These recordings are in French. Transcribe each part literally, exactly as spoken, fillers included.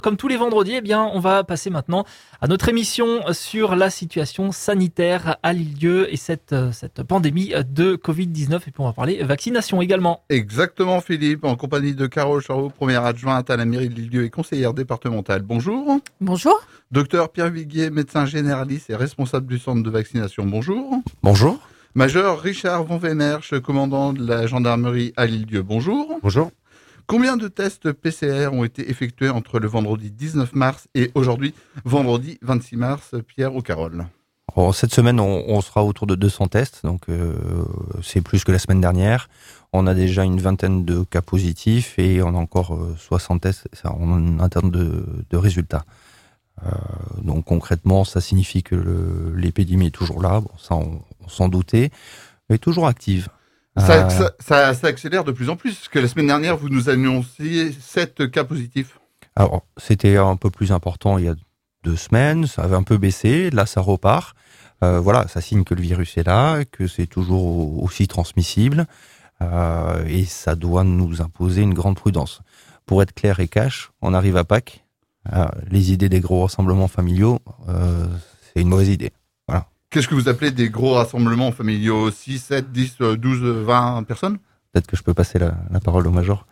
Comme tous les vendredis, eh bien, on va passer maintenant à notre émission sur la situation sanitaire à L'Île-d'Yeu et cette, cette pandémie de covid dix-neuf. Et puis on va parler vaccination également. Exactement, Philippe, en compagnie de Carole Charot, première adjointe à la mairie de L'Île-d'Yeu et conseillère départementale. Bonjour. Bonjour. Docteur Pierre Viguier, médecin généraliste et responsable du centre de vaccination. Bonjour. Bonjour. Major Richard Von Weimersch, commandant de la gendarmerie à L'Île-d'Yeu. Bonjour. Bonjour. Combien de tests P C R ont été effectués entre le vendredi dix-neuf mars et aujourd'hui, vendredi vingt-six mars, Pierre ou Carole? Alors, cette semaine, on, on sera autour de deux cents tests, donc euh, c'est plus que la semaine dernière. On a déjà une vingtaine de cas positifs et on a encore euh, soixante tests en interne de, de résultats. Euh, donc concrètement, ça signifie que le, l'épidémie est toujours là, bon, ça on, on s'en doutait, mais toujours active. Ça, Euh, ça, ça, ça accélère de plus en plus, parce que la semaine dernière, vous nous annonciez sept cas positifs. Alors, c'était un peu plus important il y a deux semaines, ça avait un peu baissé, là ça repart. Euh, voilà, ça signe que le virus est là, que c'est toujours aussi transmissible, euh, et ça doit nous imposer une grande prudence. Pour être clair et cash, on arrive à Pâques, euh, les idées des gros rassemblements familiaux, euh, c'est une mauvaise idée. Voilà. Qu'est-ce que vous appelez des gros rassemblements familiaux? six, sept, dix, douze, vingt personnes? Peut-être que je peux passer la, la parole au major.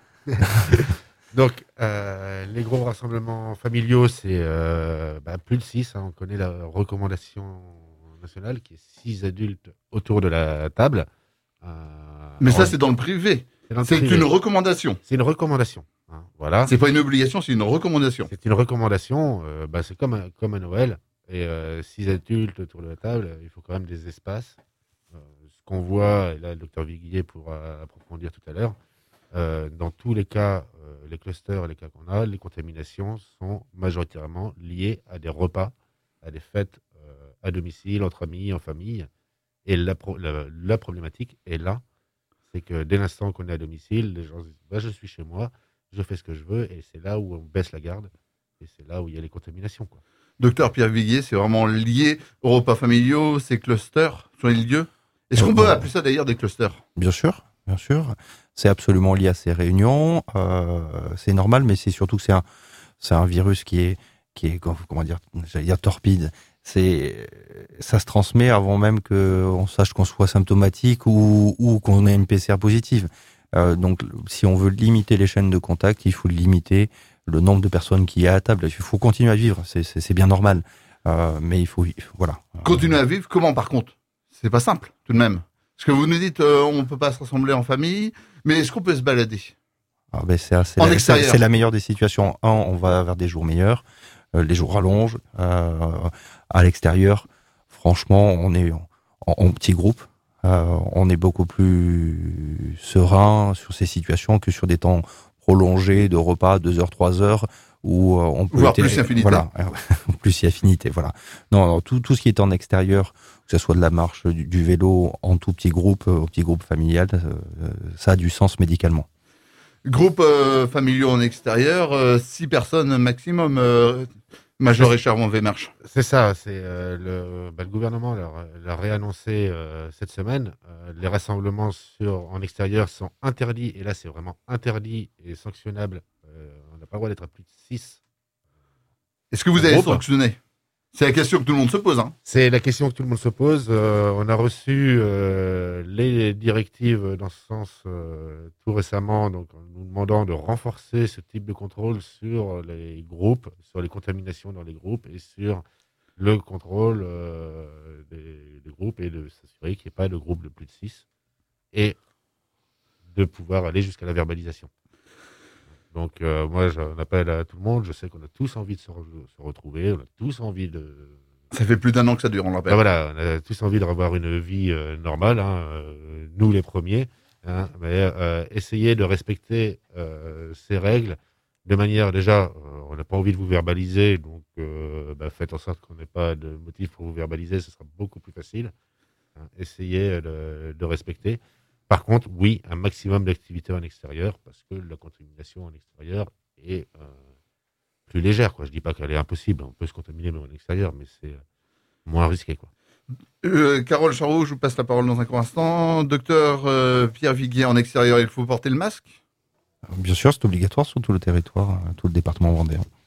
Donc, euh, les gros rassemblements familiaux, c'est euh, bah, plus de six. Hein, on connaît la recommandation nationale qui est six adultes autour de la table. Euh, Mais ça, en- c'est dans le privé. c'est dans le C'est privé. une recommandation. C'est une recommandation. Hein, voilà. C'est pas une obligation, c'est une recommandation. C'est une recommandation. Euh, bah, c'est comme, un- comme à Noël. Et euh, six adultes autour de la table, il faut quand même des espaces. Euh, ce qu'on voit, et là, le docteur Viguier pourra approfondir tout à l'heure, euh, dans tous les cas, euh, les clusters et les cas qu'on a, les contaminations sont majoritairement liées à des repas, à des fêtes euh, à domicile, entre amis, en famille. Et la, pro- la, la problématique est là, c'est que dès l'instant qu'on est à domicile, les gens se disent bah, « je suis chez moi, je fais ce que je veux », et c'est là où on baisse la garde, et c'est là où il y a les contaminations, quoi. Docteur Pierre Viguier, c'est vraiment lié aux repas familiaux, ces clusters sur les lieux. Est-ce qu'on Euh, peut bon. appeler ça d'ailleurs des clusters? Bien sûr, bien sûr. C'est absolument lié à ces réunions. Euh, c'est normal, mais c'est surtout que c'est un, c'est un virus qui est, qui est, comment dire, j'allais dire torpide. C'est, ça se transmet avant même qu'on sache qu'on soit symptomatique ou, ou qu'on ait une P C R positive. Euh, donc, si on veut limiter les chaînes de contact, il faut limiter le nombre de personnes qui est à table. Il faut continuer à vivre, c'est, c'est, c'est bien normal. Euh, mais il faut, il faut- voilà. Continuer à vivre, comment par contre? C'est pas simple, tout de même. Parce que vous nous dites, euh, on peut pas se rassembler en famille, mais est-ce qu'on peut se balader? Ah ben c'est, c'est, En la, c'est, extérieur. c'est la meilleure des situations. Un, on va vers des jours meilleurs, euh, les jours rallongent. Euh, à l'extérieur, franchement, on est en, en petit groupe. Euh, on est beaucoup plus serein sur ces situations que sur des temps prolongés de repas, deux heures, trois heures, où euh, on peut... Voire être- plus affinité. Voilà, plus si affinité, voilà. Non, non, tout, tout ce qui est en extérieur, que ce soit de la marche, du, du vélo, en tout petit groupe, euh, au petit groupe familial, euh, ça a du sens médicalement. Groupe euh, familiaux en extérieur, euh, six personnes maximum, euh, Major Richard Von Weimersch. C'est ça, c'est euh, le, bah, le gouvernement l'a, l'a réannoncé euh, cette semaine. Euh, les rassemblements sur, en extérieur sont interdits, et là c'est vraiment interdit et sanctionnable. Euh, on n'a pas le droit d'être à plus de six. Est-ce que vous En avez groupe. sanctionné? C'est la question que tout le monde se pose. Hein. C'est la question que tout le monde se pose. Euh, on a reçu euh, les directives dans ce sens euh, tout récemment, donc en nous demandant de renforcer ce type de contrôle sur les groupes, sur les contaminations dans les groupes et sur le contrôle euh, des, des groupes et de s'assurer qu'il n'y ait pas de groupe de plus de six et de pouvoir aller jusqu'à la verbalisation. Donc euh, moi j'en appelle à tout le monde, je sais qu'on a tous envie de se, re- se retrouver, on a tous envie de... Ça fait plus d'un an que ça dure, on Ben l'appelle. voilà, on a tous envie de revoir une vie euh, normale, hein, euh, nous les premiers, hein, mais euh, essayer de respecter euh, ces règles de manière déjà, euh, on n'a pas envie de vous verbaliser, donc euh, bah, faites en sorte qu'on n'ait pas de motif pour vous verbaliser, ce sera beaucoup plus facile. Hein, essayez de, de respecter. Par contre, oui, un maximum d'activité en extérieur, parce que la contamination en extérieur est euh, plus légère, quoi. Je dis pas qu'elle est impossible, on peut se contaminer même en extérieur, mais c'est euh, moins risqué, quoi. Euh, Carole Charot, je vous passe la parole dans un court instant. Docteur euh, Pierre Viguier, en extérieur, il faut porter le masque? Bien sûr, c'est obligatoire sur tout le territoire, tout le département vendéen.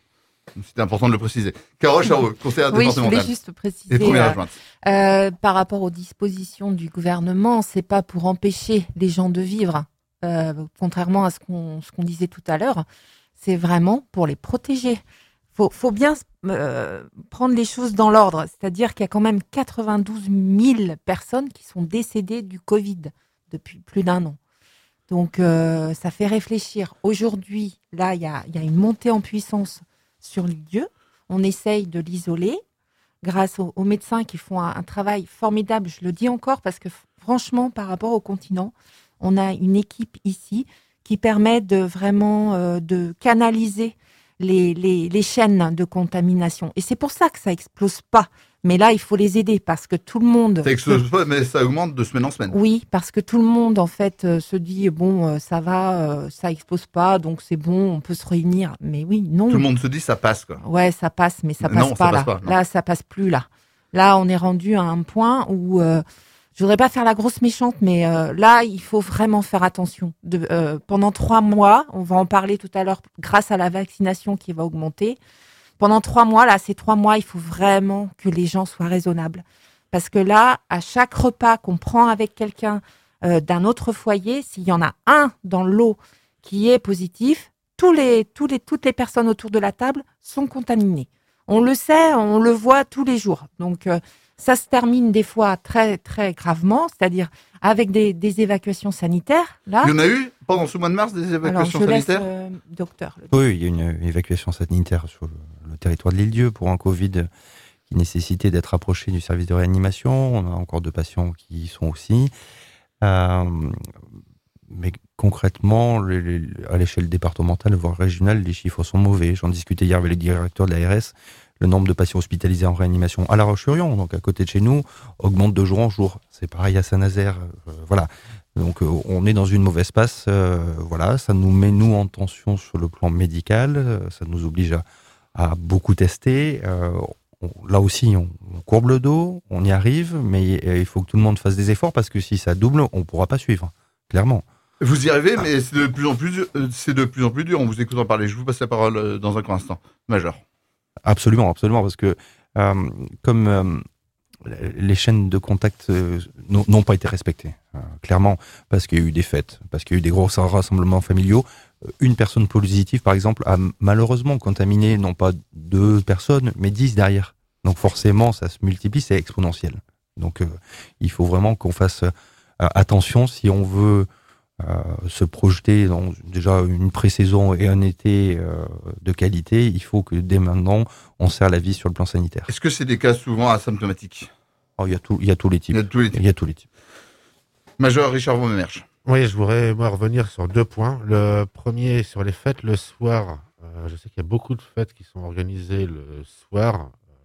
C'était important de le préciser. Carole Charot, conseillère Oui, je départementale. voulais juste Et préciser, première euh, adjointe. euh, par rapport aux dispositions du gouvernement, c'est pas pour empêcher les gens de vivre, euh, contrairement à ce qu'on ce qu'on disait tout à l'heure, c'est vraiment pour les protéger. Faut, faut bien euh, prendre les choses dans l'ordre, c'est-à-dire qu'il y a quand même quatre-vingt-douze mille personnes qui sont décédées du Covid depuis plus d'un an. Donc, euh, ça fait réfléchir. Aujourd'hui, là, il y a, y a une montée en puissance sur le lieu. On essaye de l'isoler grâce aux, aux médecins qui font un, un travail formidable. Je le dis encore parce que franchement, par rapport au continent, on a une équipe ici qui permet de vraiment euh, de canaliser les, les, les chaînes de contamination. Et c'est pour ça que ça explose pas. Mais là, il faut les aider parce que tout le monde... Ça explose pas, mais ça augmente de semaine en semaine. Oui, parce que tout le monde, en fait, euh, se dit, bon, euh, ça va, euh, ça explose pas, donc c'est bon, on peut se réunir. Mais oui, non. Tout le monde se dit ça passe, quoi. Ouais, ça passe, mais ça Non, passe ça pas, passe là. pas, non. Là, ça passe plus, là. Là, on est rendu à un point où... Euh, je voudrais pas faire la grosse méchante, mais euh, là, il faut vraiment faire attention. De, euh, pendant trois mois, on va en parler tout à l'heure, grâce à la vaccination qui va augmenter. Pendant trois mois, là, ces trois mois, il faut vraiment que les gens soient raisonnables. Parce que là, à chaque repas qu'on prend avec quelqu'un euh, d'un autre foyer, s'il y en a un dans le lot qui est positif, tous les, tous les, toutes les personnes autour de la table sont contaminées. On le sait, on le voit tous les jours. Donc, euh, ça se termine des fois très, très gravement, c'est-à-dire avec des, des évacuations sanitaires. Là. Il y en a eu pendant ce mois de mars des Alors, évacuations je laisse sanitaires euh, docteur. le dire. Oui, il y a une évacuation sanitaire sur le, le territoire de l'île-Dieu pour un Covid qui nécessitait d'être rapproché du service de réanimation. On a encore deux patients qui y sont aussi. Euh, mais concrètement, les, les, à l'échelle départementale, voire régionale, les chiffres sont mauvais. J'en discutais hier avec le directeur de l'A R S. Le nombre de patients hospitalisés en réanimation à La Roche-sur-Yon, donc à côté de chez nous, augmente de jour en jour. C'est pareil à Saint-Nazaire. Euh, voilà. Donc, euh, on est dans une mauvaise passe. Euh, voilà. Ça nous met, nous, en tension sur le plan médical. Euh, ça nous oblige à, à beaucoup tester. Euh, on, là aussi, on, on courbe le dos. On y arrive. Mais euh, il faut que tout le monde fasse des efforts parce que si ça double, on ne pourra pas suivre. Clairement. Vous y arrivez, mais c'est de plus en plus dur. euh, C'est de plus en plus dur. On vous écoutant parler. Je vous passe la parole euh, dans un court instant. Majeur. Absolument, absolument, parce que euh, comme euh, les chaînes de contact euh, n'ont n'ont pas été respectées, euh, clairement, parce qu'il y a eu des fêtes, parce qu'il y a eu des gros rassemblements familiaux. Une personne positive, par exemple, a malheureusement contaminé non pas deux personnes, mais dix derrière. Donc forcément, ça se multiplie, c'est exponentiel. Donc euh, il faut vraiment qu'on fasse euh, attention si on veut Euh, se projeter dans déjà une pré-saison et un été euh, de qualité. Il faut que dès maintenant, on serre la vis sur le plan sanitaire. Est-ce que c'est des cas souvent asymptomatiques? Alors, il y a tout, il y a tous les types. Il y a tous les types. Il y a tous les types. Major Richard Vaumerche. Oui, je voudrais moi revenir sur deux points. Le premier, sur les fêtes le soir. Euh, je sais qu'il y a beaucoup de fêtes qui sont organisées le soir.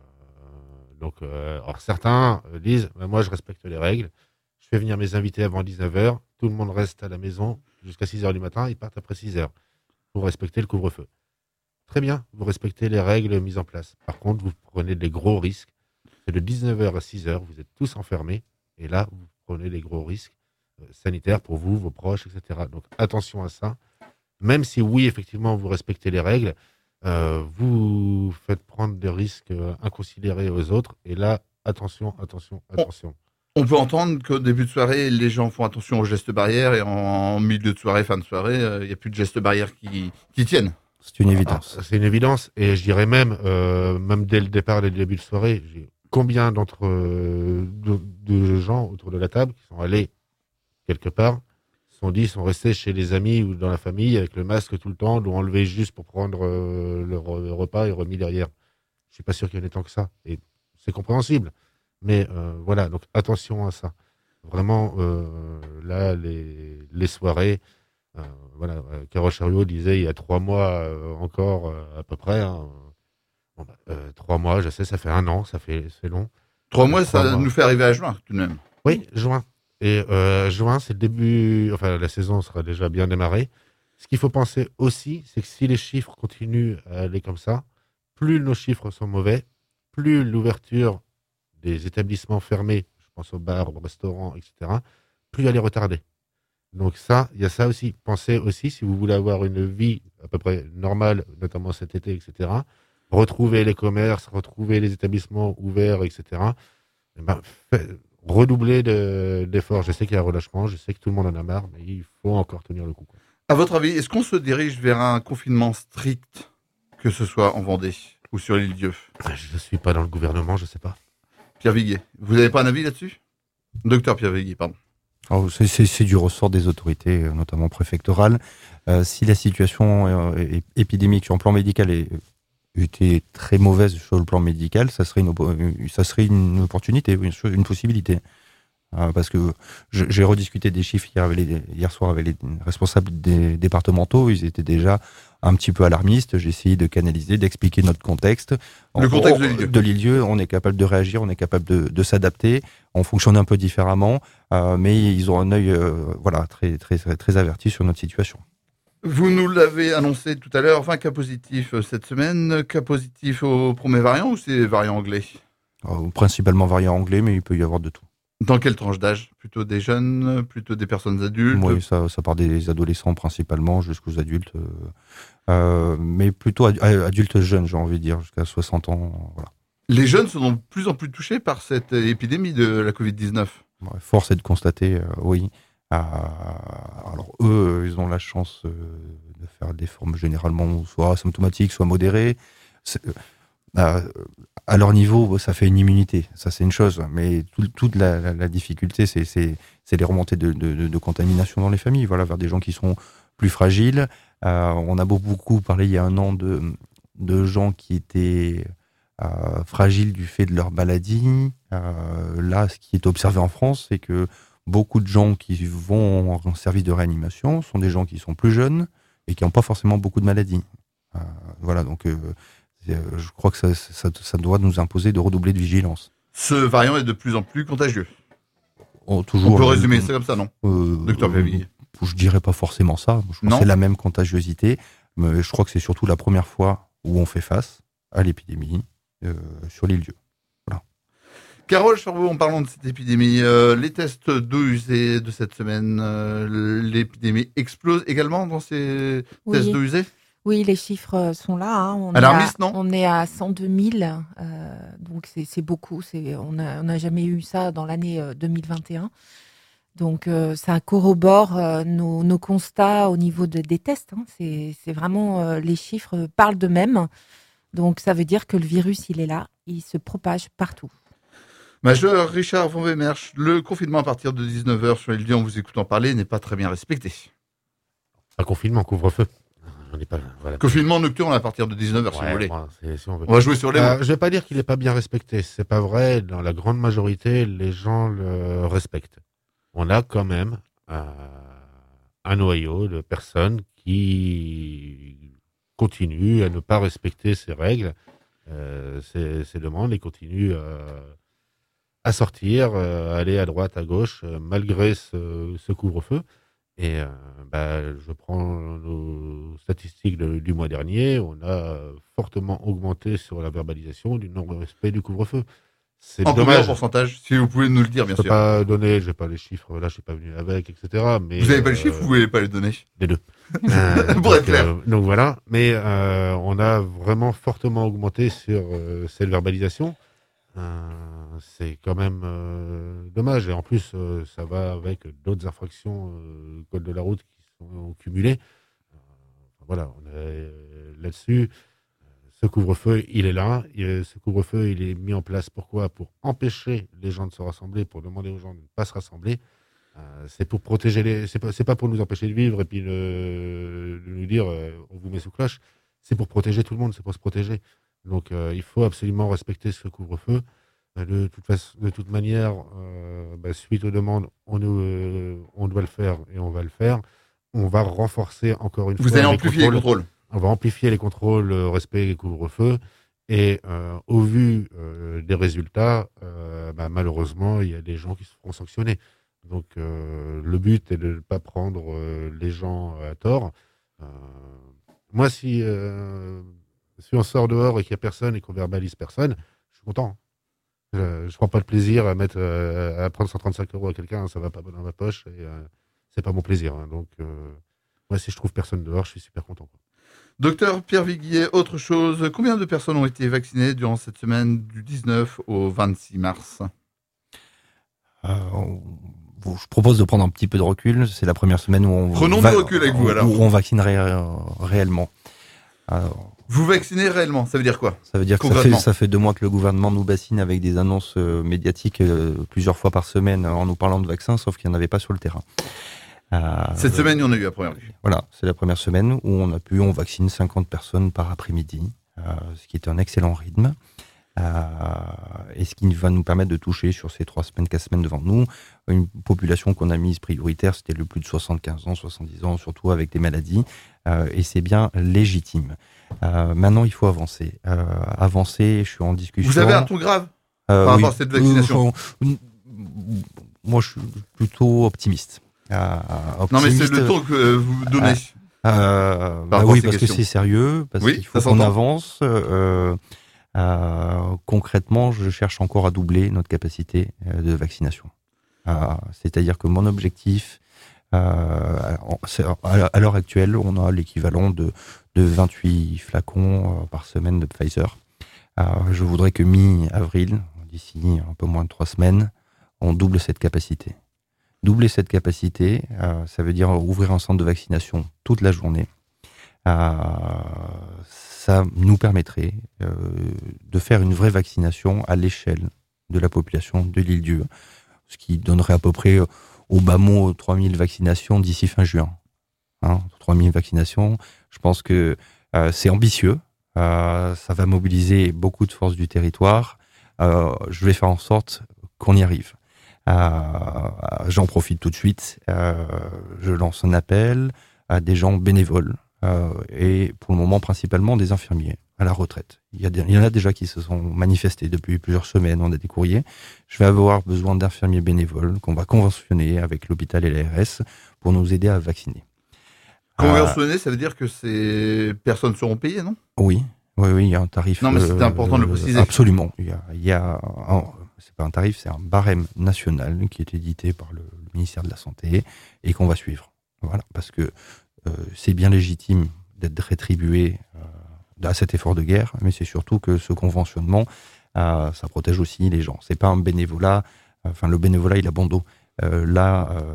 Euh, donc, euh, alors certains disent, bah, moi je respecte les règles. Je fais venir mes invités avant dix-neuf heures. Tout le monde reste à la maison jusqu'à six heures du matin. Ils partent après six heures pour respecter le couvre-feu. Très bien, vous respectez les règles mises en place. Par contre, vous prenez des gros risques. C'est de dix-neuf heures à six heures, vous êtes tous enfermés. Et là, vous prenez des gros risques euh, sanitaires pour vous, vos proches, et cetera. Donc attention à ça. Même si oui, effectivement, vous respectez les règles, euh, vous faites prendre des risques euh, inconsidérés aux autres. Et là, attention, attention, attention. On peut entendre qu'au début de soirée, les gens font attention aux gestes barrières et en milieu de soirée, fin de soirée, il euh, n'y a plus de gestes barrières qui, qui tiennent. C'est une évidence. Ah, c'est une évidence. Et je dirais même, euh, même dès le départ, dès le début de soirée, j'ai combien d'entre euh, de, de gens autour de la table qui sont allés quelque part, se sont dit, sont restés chez les amis ou dans la famille avec le masque tout le temps, l'ont enlevé juste pour prendre euh, le, re- le repas et remis derrière. Je suis pas sûr qu'il y en ait tant que ça. Et c'est compréhensible. Mais euh, voilà, donc attention à ça. Vraiment, euh, là, les, les soirées, euh, voilà, euh, Carole Chariot disait il y a trois mois euh, encore, euh, à peu près. Hein, bon, bah, euh, trois mois, je sais, ça fait un an, ça fait c'est long. Trois mois, Trois ça mois. nous fait arriver à juin, tout de même. Oui, juin. Et euh, juin, c'est le début, enfin, la saison sera déjà bien démarrée. Ce qu'il faut penser aussi, c'est que si les chiffres continuent à aller comme ça, plus nos chiffres sont mauvais, plus l'ouverture des établissements fermés, je pense aux bars, aux restaurants, et cetera, plus elle est retardée. Donc ça, il y a ça aussi. Pensez aussi, si vous voulez avoir une vie à peu près normale, notamment cet été, et cetera, retrouver les commerces, retrouver les établissements ouverts, et cetera. Eh ben, fait, redoubler de, d'efforts. Je sais qu'il y a un relâchement, je sais que tout le monde en a marre, mais il faut encore tenir le coup, quoi. À votre avis, est-ce qu'on se dirige vers un confinement strict, que ce soit en Vendée ou sur l'île Dieu? Je ne suis pas dans le gouvernement, je sais pas. Pierre Viguier, vous n'avez pas un avis là-dessus? Docteur Pierre Viguier, pardon. Alors, c'est, c'est, c'est du ressort des autorités, notamment préfectorales. Euh, si la situation euh, épidémique sur le plan médical est, était très mauvaise sur le plan médical, ça serait une, ça serait une opportunité, une, une possibilité. Euh, parce que je, j'ai rediscuté des chiffres hier, avec les, hier soir avec les responsables des départementaux, ils étaient déjà un petit peu alarmistes. J'ai essayé de canaliser, d'expliquer notre contexte. Le en, contexte on, de l'île. de l'île, on est capable de réagir, on est capable de, de s'adapter. On fonctionne un peu différemment, euh, mais ils ont un œil euh, voilà, très, très, très, très averti sur notre situation. Vous nous l'avez annoncé tout à l'heure, vingt cas positifs cette semaine, cas positifs au premier variant ou c'est variant anglais? Euh, principalement variant anglais, mais il peut y avoir de tout. Dans quelle tranche d'âge? Plutôt des jeunes, plutôt des personnes adultes? Oui, ça, ça part des adolescents principalement jusqu'aux adultes, euh, euh, mais plutôt ad- adultes jeunes, j'ai envie de dire, jusqu'à soixante ans. Voilà. Les jeunes sont de plus en plus touchés par cette épidémie de la covid dix-neuf. Ouais, force est de constater, euh, oui. Euh, alors eux, ils ont la chance euh, de faire des formes généralement soit asymptomatiques, soit modérées. C'est, euh, à leur niveau, ça fait une immunité, ça c'est une chose, mais tout, toute la, la, la difficulté, c'est, c'est, c'est les remontées de, de, de contamination dans les familles, voilà, vers des gens qui sont plus fragiles. Euh, on a beaucoup parlé il y a un an de, de gens qui étaient euh, fragiles du fait de leur maladie. Euh, là, ce qui est observé en France, c'est que beaucoup de gens qui vont en service de réanimation sont des gens qui sont plus jeunes et qui n'ont pas forcément beaucoup de maladies. Euh, voilà, donc euh, je crois que ça, ça, ça doit nous imposer de redoubler de vigilance. Ce variant est de plus en plus contagieux. Oh, toujours, On peut euh, résumer ça comme ça, non, euh, docteur Péville? Je dirais pas forcément ça. Je crois Non. que c'est la même contagiosité, mais je crois que c'est surtout la première fois où on fait face à l'épidémie euh, sur l'île Dieu. Voilà. Carole Charbot, en parlant de cette épidémie, euh, les tests d'eau usée de cette semaine, euh, l'épidémie explose également dans ces Oui. tests d'eau usée? Oui, les chiffres sont là. Hein. On, Alarmiste, est à, non on est à cent deux mille, euh, donc c'est, c'est beaucoup. C'est, on n'a on a jamais eu ça dans l'année euh, deux mille vingt et un. Donc euh, ça corrobore euh, nos, nos constats au niveau de, des tests. Hein. C'est, c'est vraiment, euh, les chiffres parlent d'eux-mêmes. Donc ça veut dire que le virus, il est là, il se propage partout. Major Richard von Wemersch, le confinement à partir de dix-neuf heures sur l'île Dieu, en vous écoutant parler, n'est pas très bien respecté. Un confinement, couvre-feu. On n'est pas, voilà. Confinement nocturne à partir de dix-neuf heures, si Ouais, vous voulez. bon, c'est- si on veut. On va jouer sur les mots. Euh, je vais pas dire qu'il n'est pas bien respecté. C'est pas vrai. Dans la grande majorité, les gens le respectent. On a quand même euh, un noyau de personnes qui continuent à ne pas respecter ces règles, euh, ces, ces demandes, et continuent euh, à sortir, euh, à aller à droite, à gauche, euh, malgré ce, ce couvre-feu. Et euh, bah, je prends nos statistiques de- du mois dernier, on a fortement augmenté sur la verbalisation du non-respect du couvre-feu. C'est En combien de dommage. pourcentage, si vous pouvez nous le dire, bien Je peux sûr. pas donner, j'ai pas les chiffres, là je suis pas venu avec, et cetera. Mais, Vous n'avez pas euh, les chiffres, vous voulez pas les donner? Les deux. Euh, Pour être donc, clair. euh, donc voilà, mais euh, on a vraiment fortement augmenté sur euh, cette verbalisation. Euh, c'est quand même euh, dommage. Et en plus, euh, ça va avec d'autres infractions euh, code de la route qui sont cumulées. Euh, voilà, on est euh, là-dessus. Ce couvre-feu, il est là. Il- ce couvre-feu, il est mis en place. Pourquoi? Pour empêcher les gens de se rassembler, pour demander aux gens de ne pas se rassembler. Euh, c'est pour protéger les. C'est pas, c'est pas pour nous empêcher de vivre et puis de, de nous dire euh, on vous met sous cloche. C'est pour protéger tout le monde. C'est pour se protéger. Donc, euh, il faut absolument respecter ce couvre-feu. Euh, de toute façon, de toute manière, euh, bah, suite aux demandes, on, nous, euh, on doit le faire et on va le faire. On va renforcer encore une Vous fois allez les amplifier les contrôles. contrôles. On va amplifier les contrôles, le respect des couvre-feux. Et euh, au vu euh, des résultats, euh, bah, malheureusement, il y a des gens qui se feront sanctionner. Donc, euh, le but est de ne pas prendre euh, les gens à tort. Euh, moi, si, euh, si on sort dehors et qu'il n'y a personne et qu'on verbalise personne, je suis content. Je ne prends pas de plaisir à, mettre, euh, à prendre cent trente-cinq euros à quelqu'un, ça ne va pas dans ma poche. Et euh, c'est pas mon plaisir. Hein. Donc, euh, moi, si je trouve personne dehors, je suis super content. Quoi. Docteur Pierre Viguier, autre chose, combien de personnes ont été vaccinées durant cette semaine du dix-neuf au vingt-six mars ? euh, on... Je propose de prendre un petit peu de recul. C'est la première semaine où on, Prenons va... du recul avec vous, alors. Où on vaccinerait euh, réellement. Alors... Vous vaccinez réellement, ça veut dire quoi ? Ça veut dire que ça fait, ça fait deux mois que le gouvernement nous bassine avec des annonces euh, médiatiques euh, plusieurs fois par semaine en nous parlant de vaccins, sauf qu'il n'y en avait pas sur le terrain. Euh, Cette euh, semaine, il y en a eu la première vue. Voilà, c'est la première semaine où on a pu, on vaccine cinquante personnes par après-midi, euh, ce qui est un excellent rythme. Euh, et ce qui va nous permettre de toucher sur ces trois semaines, quatre semaines devant nous, une population qu'on a mise prioritaire, c'était le plus de soixante-quinze ans, soixante-dix ans, surtout avec des maladies, euh, et c'est bien légitime. Euh, maintenant, il faut avancer. Euh, avancer, je suis en discussion. Vous avez un ton grave euh, par oui, rapport à cette vaccination euh, Moi, je suis plutôt optimiste. Euh, optimiste non, mais c'est le ton que vous donnez. Euh, euh, bah oui, parce questions. que c'est sérieux, parce oui, qu'il faut qu'on avance. Euh, Euh, concrètement, je cherche encore à doubler notre capacité euh, de vaccination. Euh, c'est-à-dire que mon objectif, euh, à l'heure actuelle, on a l'équivalent de, de vingt-huit flacons euh, par semaine de Pfizer. Euh, je voudrais que mi-avril, d'ici un peu moins de trois semaines, on double cette capacité. Doubler cette capacité, euh, ça veut dire ouvrir un centre de vaccination toute la journée. Euh, ça nous permettrait euh, de faire une vraie vaccination à l'échelle de la population de l'île-Dieu, ce qui donnerait à peu près au bas mot trois mille vaccinations d'ici fin juin. Hein, trois mille vaccinations, je pense que euh, c'est ambitieux, euh, ça va mobiliser beaucoup de forces du territoire, euh, je vais faire en sorte qu'on y arrive. Euh, j'en profite tout de suite, euh, je lance un appel à des gens bénévoles, Euh, et pour le moment principalement des infirmiers à la retraite. Il y, a des, il y en a déjà qui se sont manifestés depuis plusieurs semaines, on a des courriers. Je vais avoir besoin d'infirmiers bénévoles qu'on va conventionner avec l'hôpital et l'A R S pour nous aider à vacciner. Conventionner, euh, ça veut dire que ces personnes seront payées, non ? Oui, oui, oui, il y a un tarif. Non, mais c'est euh, important de le préciser. Absolument. Il y a, il y a un, c'est pas un tarif, c'est un barème national qui est édité par le, le ministère de la Santé et qu'on va suivre. Voilà, parce que Euh, c'est bien légitime d'être rétribué euh, à cet effort de guerre, mais c'est surtout que ce conventionnement, euh, ça protège aussi les gens. C'est pas un bénévolat, enfin le bénévolat il a bon dos. Euh, là, euh,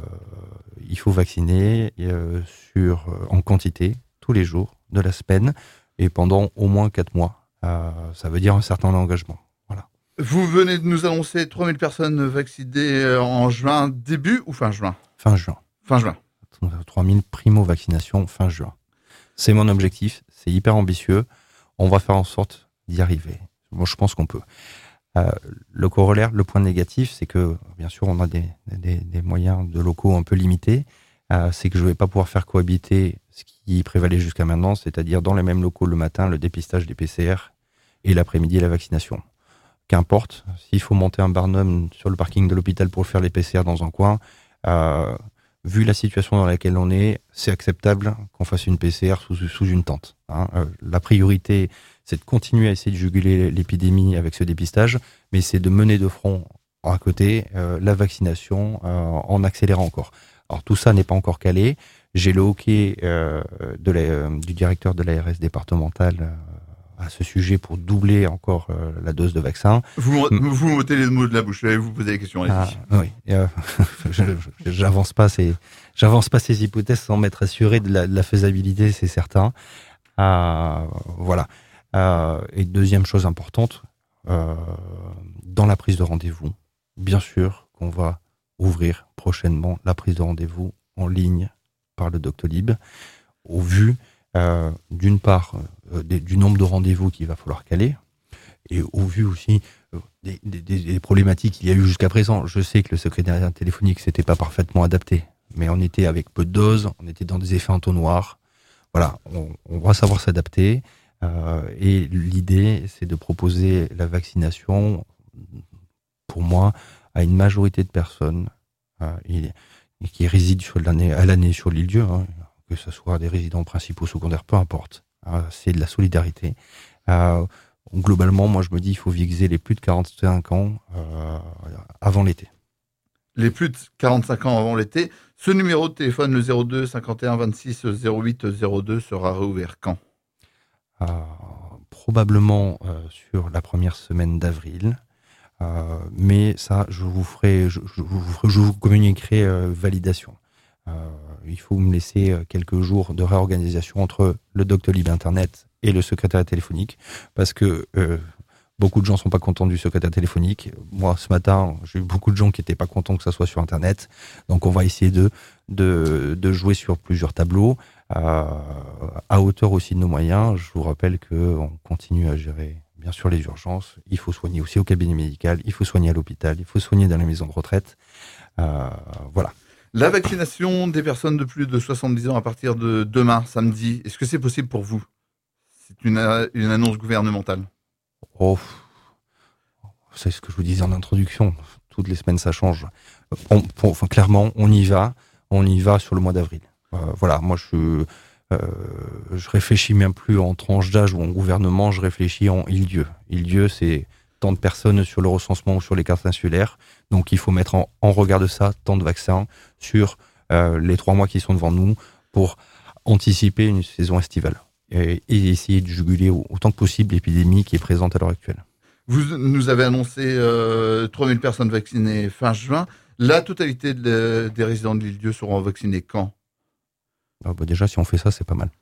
il faut vacciner euh, sur, en quantité tous les jours de la semaine et pendant au moins quatre mois. Euh, ça veut dire un certain engagement. Voilà. Vous venez de nous annoncer trois mille personnes vaccinées en juin, début ou fin juin ? Fin juin. Fin juin. trois mille primo-vaccinations fin juin. C'est mon objectif, c'est hyper ambitieux. On va faire en sorte d'y arriver. Moi, je pense qu'on peut. Euh, le corollaire, le point négatif, c'est que, bien sûr, on a des, des, des moyens de locaux un peu limités. Euh, c'est que je ne vais pas pouvoir faire cohabiter ce qui prévalait jusqu'à maintenant, c'est-à-dire dans les mêmes locaux le matin, le dépistage des P C R et l'après-midi, la vaccination. Qu'importe, s'il faut monter un barnum sur le parking de l'hôpital pour faire les P C R dans un coin, euh, vu la situation dans laquelle on est, c'est acceptable qu'on fasse une P C R sous, sous une tente. Hein. Euh, la priorité, c'est de continuer à essayer de juguler l'épidémie avec ce dépistage, mais c'est de mener de front à côté euh, la vaccination euh, en accélérant encore. Alors tout ça n'est pas encore calé. J'ai le hockey euh, de la, euh, du directeur de l'A R S départementale euh, à ce sujet pour doubler encore euh, la dose de vaccin. Vous, vous m'ôtez les mots de la bouche, je vais vous poser des questions. Ah, oui, euh, je, je, j'avance pas ces, j'avance pas ces hypothèses sans m'être assuré de la, de la faisabilité, c'est certain. Euh, voilà. Euh, et deuxième chose importante, euh, dans la prise de rendez-vous, bien sûr qu'on va ouvrir prochainement la prise de rendez-vous en ligne par le Doctolib, au vu Euh, d'une part euh, des, du nombre de rendez-vous qu'il va falloir caler et au vu aussi euh, des, des, des problématiques qu'il y a eu jusqu'à présent. Je sais que le secrétariat téléphonique s'était pas parfaitement adapté, mais on était avec peu de doses, on était dans des effets entonnoirs. Voilà, on, on va savoir s'adapter euh, et l'idée c'est de proposer la vaccination pour moi à une majorité de personnes euh, et, et qui résident sur l'année, à l'année sur l'île-Dieu, hein, que ce soit des résidents principaux, secondaires, peu importe. Euh, c'est de la solidarité. Euh, globalement, moi, je me dis il faut viser les plus de quarante-cinq ans euh, avant l'été. Les plus de quarante-cinq ans avant l'été. Ce numéro de téléphone, le zéro deux cinquante et un vingt-six zéro huit zéro deux, sera réouvert quand ? euh, probablement euh, sur la première semaine d'avril. Euh, mais ça, je vous ferai, je, je, vous, je vous communiquerai euh, validation. Euh, il faut me laisser quelques jours de réorganisation entre le Doctolib Internet et le secrétariat téléphonique, parce que euh, beaucoup de gens sont pas contents du secrétaire téléphonique. Moi, ce matin, j'ai eu beaucoup de gens qui étaient pas contents que ça soit sur Internet. Donc, on va essayer de de, de jouer sur plusieurs tableaux, euh, à hauteur aussi de nos moyens. Je vous rappelle que on continue à gérer, bien sûr, les urgences. Il faut soigner aussi au cabinet médical. Il faut soigner à l'hôpital. Il faut soigner dans les maisons de retraite. Euh, voilà. La vaccination des personnes de plus de soixante-dix ans à partir de demain, samedi, est-ce que c'est possible pour vous? C'est une, une annonce gouvernementale. Oh, c'est ce que je vous disais en introduction. Toutes les semaines, ça change. On, pour, enfin, clairement, on y va. On y va sur le mois d'avril. Euh, voilà, moi, je, euh, je réfléchis même plus en tranche d'âge ou en gouvernement. Je réfléchis en il-lieu. Il-lieu, c'est tant de personnes sur le recensement ou sur les cartes insulaires. Donc, il faut mettre en, en regard de ça tant de vaccins sur euh, les trois mois qui sont devant nous pour anticiper une saison estivale et, et essayer de juguler autant que possible l'épidémie qui est présente à l'heure actuelle. Vous nous avez annoncé euh, trois mille personnes vaccinées fin juin. La totalité de, des résidents de l'île-Dieu seront vaccinés quand? Ah bah déjà, si on fait ça, c'est pas mal.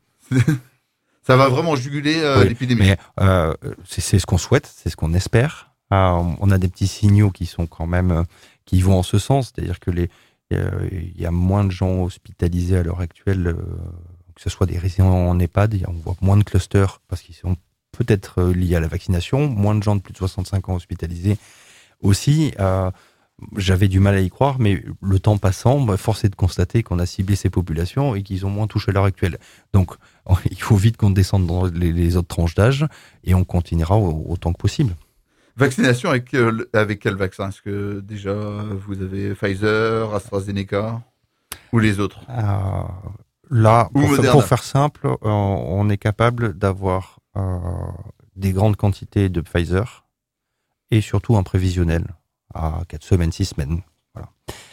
Ça va vraiment juguler euh, oui, l'épidémie. Mais euh, c'est, c'est ce qu'on souhaite, c'est ce qu'on espère. Euh, on a des petits signaux qui sont quand même euh, qui vont en ce sens, c'est-à-dire que les il euh, y a moins de gens hospitalisés à l'heure actuelle, euh, que ce soit des résidents en EHPAD, on voit moins de clusters parce qu'ils sont peut-être liés à la vaccination, moins de gens de plus de soixante-cinq ans hospitalisés aussi. Euh, J'avais du mal à y croire, mais le temps passant, bah, force est de constater qu'on a ciblé ces populations et qu'ils ont moins touché à l'heure actuelle. Donc, il faut vite qu'on descende dans les, les autres tranches d'âge et on continuera autant que possible. Vaccination avec, euh, avec quel vaccin? Est-ce que déjà vous avez Pfizer, AstraZeneca ou les autres? euh, Là, pour, fa- pour faire simple, euh, on est capable d'avoir euh, des grandes quantités de Pfizer et surtout un prévisionnel à quatre semaines, six semaines. Voilà.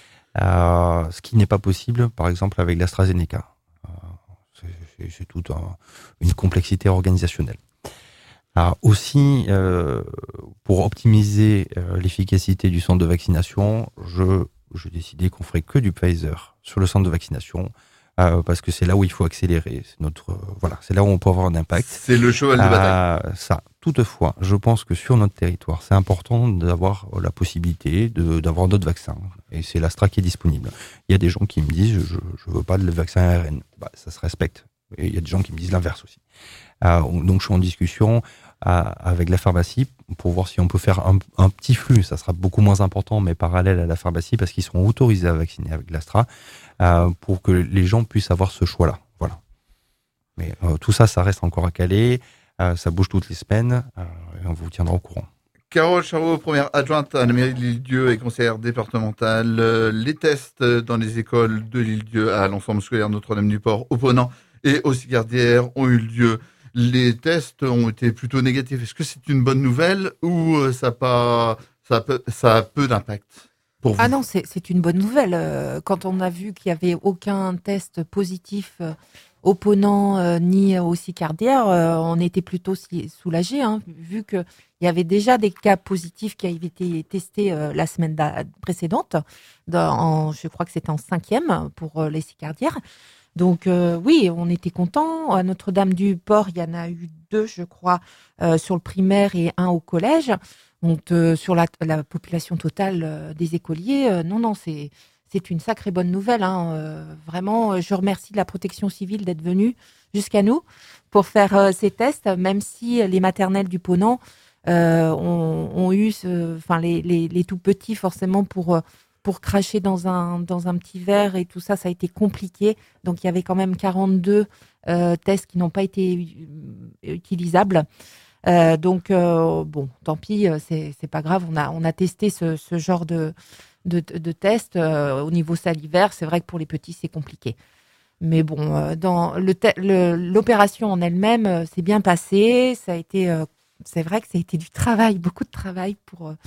Euh, ce qui n'est pas possible, par exemple, avec l'AstraZeneca. Euh, c'est, c'est, c'est toute un, une complexité organisationnelle. Euh, aussi, euh, pour optimiser euh, l'efficacité du centre de vaccination, je, j'ai décidé qu'on ferait que du Pfizer sur le centre de vaccination. Euh, parce que c'est là où il faut accélérer. C'est notre, euh, voilà, c'est là où on peut avoir un impact. C'est le cheval de bataille. Euh, ça. Toutefois, je pense que sur notre territoire, c'est important d'avoir la possibilité de, d'avoir d'autres vaccins. Et c'est l'Astra qui est disponible. Il y a des gens qui me disent, je, je veux pas de vaccin A R N. Bah, ça se respecte. Et il y a des gens qui me disent l'inverse aussi. Euh, donc, je suis en discussion à, avec la pharmacie pour voir si on peut faire un, un petit flux. Ça sera beaucoup moins important, mais parallèle à la pharmacie, parce qu'ils seront autorisés à vacciner avec l'Astra. Euh, pour que les gens puissent avoir ce choix-là. Voilà. Mais euh, tout ça, ça reste encore à caler. Euh, ça bouge toutes les semaines. Euh, et on vous tiendra au courant. Carole Charot, première adjointe à la mairie de l'Île-Dieu et conseillère départementale. Euh, les tests dans les écoles de l'Île-Dieu à l'ensemble scolaire Notre-Dame-du-Port, au Ponant et aux Cigardières ont eu lieu. Les tests ont été plutôt négatifs. Est-ce que c'est une bonne nouvelle ou ça a, pas, ça a, peu, ça a peu d'impact? Ah non, c'est, c'est une bonne nouvelle. Quand on a vu qu'il n'y avait aucun test positif au Ponant euh, ni au Sicardière, euh, on était plutôt soulagés, hein, vu qu'il y avait déjà des cas positifs qui avaient été testés euh, la semaine précédente. Dans, en, je crois que c'était en cinquième pour euh, les Sicardières. Donc euh, oui, on était contents. À Notre-Dame-du-Port, il y en a eu deux, je crois, euh, sur le primaire et un au collège. Donc euh, sur la, la population totale euh, des écoliers, euh, non, non, c'est c'est une sacrée bonne nouvelle. Hein, euh, vraiment, je remercie la protection civile d'être venue jusqu'à nous pour faire euh, ces tests, même si les maternelles du Ponant euh, ont, ont eu, enfin les, les, les tout petits forcément pour pour cracher dans un dans un petit verre et tout ça, ça a été compliqué. Donc il y avait quand même quarante-deux euh, tests qui n'ont pas été utilisables. Euh, donc euh, bon, tant pis, c'est c'est pas grave. On a on a testé ce, ce genre de de, de tests euh, au niveau salivaire. C'est vrai que pour les petits c'est compliqué, mais bon, euh, dans le, te- le l'opération en elle-même, euh, c'est bien passé. Ça a été, euh, c'est vrai que ça a été du travail, beaucoup de travail pour euh,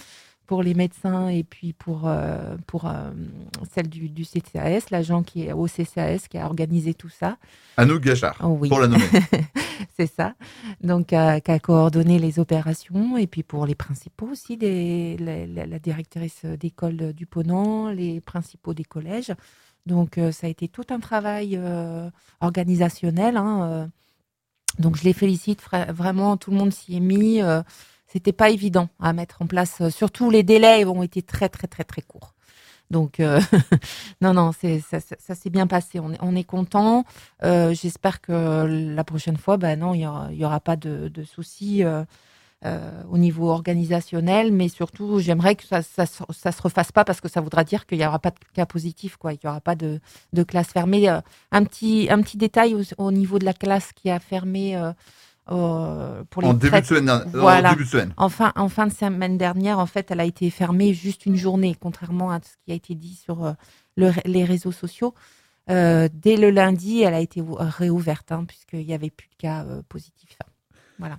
pour les médecins et puis pour, euh, pour euh, celle du, du C C A S, l'agent qui est au C C A S qui a organisé tout ça. Anouk Gachard, Oh, oui. pour la nommer. C'est ça. Donc, euh, qui a coordonné les opérations et puis pour les principaux aussi, des, la, la, la directrice d'école du Ponant, les principaux des collèges. Donc, euh, ça a été tout un travail euh, organisationnel. Hein, euh. Donc, je les félicite vraiment. Tout le monde s'y est mis. Euh, c'était pas évident à mettre en place. Surtout, les délais ont été très, très, très, très courts. Donc, euh, non, non, c'est, ça, ça, ça s'est bien passé. On est, on est content. Euh, j'espère que la prochaine fois, ben non, il n'y aura, y aura pas de, de soucis euh, euh, au niveau organisationnel. Mais surtout, j'aimerais que ça ça, ça se refasse pas parce que ça voudra dire qu'il n'y aura pas de cas positifs, quoi. Il n'y aura pas de, de classe fermée. Euh, un, petit, un petit détail au, au niveau de la classe qui a fermé euh, euh, pour les en, début traites. de semaine, Voilà. en début de semaine. En fin, en fin de semaine dernière, en fait, elle a été fermée juste une journée, contrairement à ce qui a été dit sur euh, le, les réseaux sociaux. Euh, dès le lundi, elle a été réouverte, hein, puisqu'il n'y avait plus de cas euh, positifs. Voilà.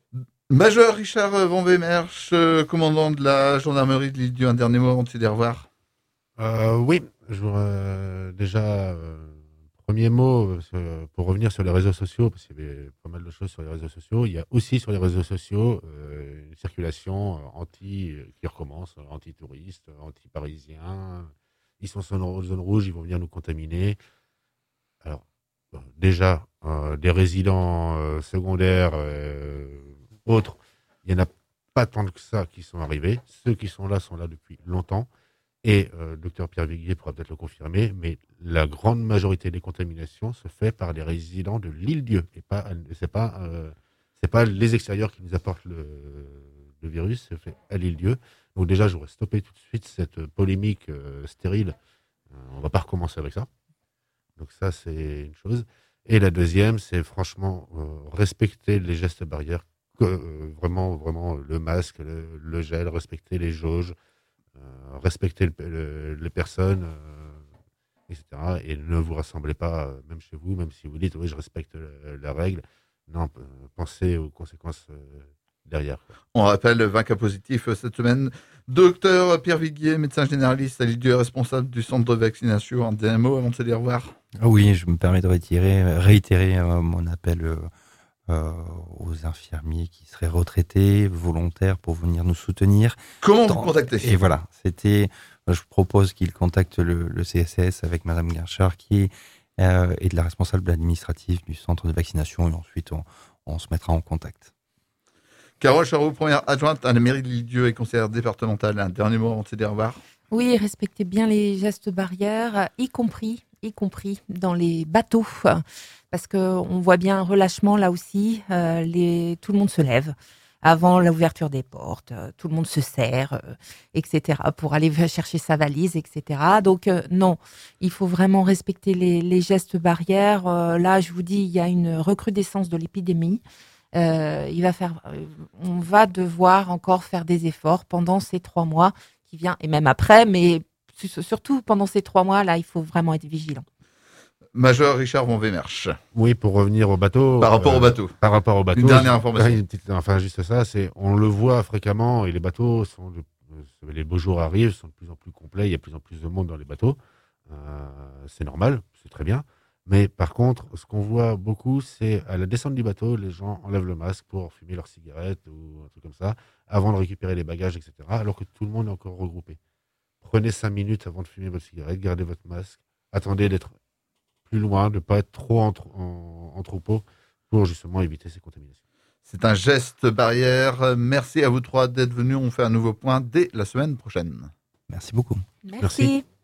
Major Richard Van Wemersch, euh, commandant de la gendarmerie de l'Île-Dieu, un dernier mot avant de se dire au revoir. Euh, oui, je voudrais euh, déjà, euh, premier mot, euh, pour revenir sur les réseaux sociaux, parce qu'il y avait pas mal de choses sur les réseaux sociaux, il y a aussi sur les réseaux sociaux euh, une circulation euh, anti, euh, qui recommence, euh, anti-touristes, euh, anti-parisiens, ils sont sur une zone rouge, ils vont venir nous contaminer. Alors, bon, déjà, euh, des résidents euh, secondaires, euh, autres, il n'y en a pas tant que ça qui sont arrivés. Ceux qui sont là sont là depuis longtemps. Et euh, le docteur Pierre Viguier pourra peut-être le confirmer, mais la grande majorité des contaminations se fait par les résidents de l'Île-Dieu. Et pas, c'est pas, euh, c'est pas les extérieurs qui nous apportent le, le virus, c'est fait à l'Île-Dieu. Donc déjà, je voudrais stopper tout de suite cette polémique euh, stérile. Euh, on va pas recommencer avec ça. Donc ça, c'est une chose. Et la deuxième, c'est franchement euh, respecter les gestes barrières, que, euh, vraiment, vraiment le masque, le, le gel, respecter les jauges. Euh, respecter le, le, les personnes, euh, et cetera. Et ne vous rassemblez pas, euh, même chez vous, même si vous dites oui, je respecte la, la règle. Non, euh, pensez aux conséquences euh, derrière. On rappelle vingt cas positifs cette semaine. Docteur Pierre Viguier, médecin généraliste à l'Île-Dieu, responsable du centre de vaccination. Un dernier mot avant de se dire au revoir. Oui, je me permets de réitérer, réitérer euh, mon appel euh, Euh, aux infirmiers qui seraient retraités, volontaires pour venir nous soutenir. Comment Dans, vous contacter ? Et voilà, c'était. Je propose qu'ils contactent le, le C S S avec Madame Gachard qui est, euh, est de la responsable administrative du centre de vaccination et ensuite on, on se mettra en contact. Carole Charot, première adjointe à la mairie de l'Île-Dieu et conseillère départementale. Un dernier mot avant de se dire au revoir. Oui, respectez bien les gestes barrières, y compris, y compris dans les bateaux. Parce qu'on voit bien un relâchement là aussi, euh, les, tout le monde se lève avant l'ouverture des portes, euh, tout le monde se serre, euh, et cetera, pour aller chercher sa valise, et cetera. Donc euh, non, il faut vraiment respecter les, les gestes barrières. Euh, là, je vous dis, il y a une recrudescence de l'épidémie. Euh, il va faire, euh, on va devoir encore faire des efforts pendant ces trois mois qui viennent, et même après, mais surtout pendant ces trois mois, là, il faut vraiment être vigilant. Major Richard Van Wemersch. Oui, pour revenir au bateau. Par rapport euh, au bateau. Par rapport au bateau. Une dernière information. Une petite, enfin, juste ça, c'est, on le voit fréquemment et les bateaux sont, de, les beaux jours arrivent, sont de plus en plus complets, il y a de plus en plus de monde dans les bateaux. Euh, c'est normal, c'est très bien. Mais par contre, ce qu'on voit beaucoup, c'est à la descente du bateau, les gens enlèvent le masque pour fumer leur cigarette ou un truc comme ça, avant de récupérer les bagages, et cetera, alors que tout le monde est encore regroupé. Prenez cinq minutes avant de fumer votre cigarette, gardez votre masque, attendez d'être plus loin, de ne pas être trop en, en, en troupeau pour justement éviter ces contaminations. C'est un geste barrière. Merci à vous trois d'être venus. On fait un nouveau point dès la semaine prochaine. Merci beaucoup. Merci. Merci.